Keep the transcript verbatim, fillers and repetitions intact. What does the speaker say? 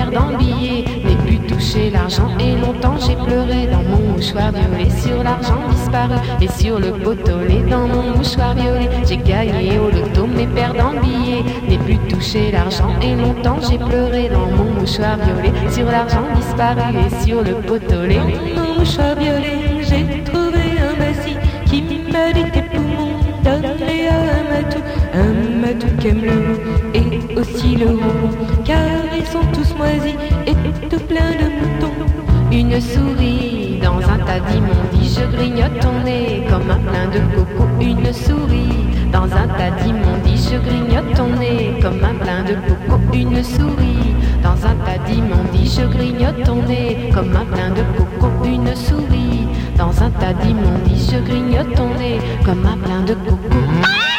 perdants billets. N'ai plus touché l'argent et longtemps j'ai pleuré dans mon mouchoir violet sur l'argent disparu et sur le potolet dans mon mouchoir violet. J'ai gagné au loto mes perdants billets. N'ai plus touché l'argent et longtemps j'ai pleuré dans mon mouchoir violet sur l'argent disparu et sur le potolet. Dans mon mouchoir violet, j'ai trouvé un bassi qui m'a dit tes poumons, donne-les à un matou, un matou qui aime le roux et aussi le roux, car ils sont tous moisis et tout plein de moutons. Une souris dans un tas d'immondices, je grignote ton nez comme un plein de coco. Une souris dans un tas d'immondices, je grignote ton nez comme un plein de coco. Une souris dans un tas d'immondices, je grignote ton nez comme un plein de coco. Une souris dans un tas d'immondices, je grignote ton nez comme un plein de coco.